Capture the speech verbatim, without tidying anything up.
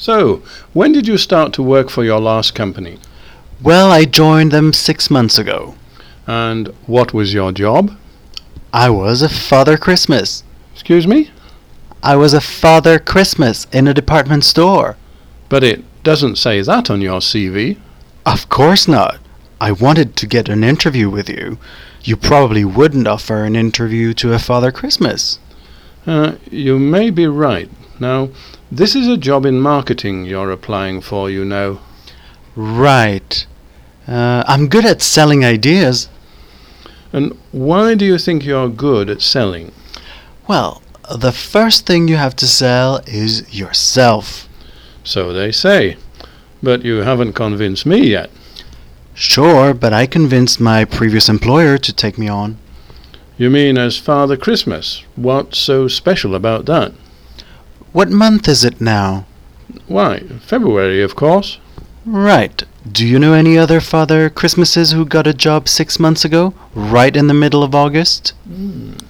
So, when did you start to work for your last company? Well, I joined them six months ago. And what was your job? I was a Father Christmas. Excuse me? I was a Father Christmas in a department store. But it doesn't say that on your C V. Of course not. I wanted to get an interview with you. You probably wouldn't offer an interview to a Father Christmas. Uh, you may be right. Now, this is a job in marketing you're applying for, you know. Right. Uh, I'm good at selling ideas. And why do you think you're good at selling? Well, the first thing you have to sell is yourself. So they say. But you haven't convinced me yet. Sure, but I convinced my previous employer to take me on. You mean as Father Christmas? What's so special about that? What month is it now? Why, February, of course. Right. Do you know any other Father Christmases who got a job six months ago, right in the middle of August? Mm,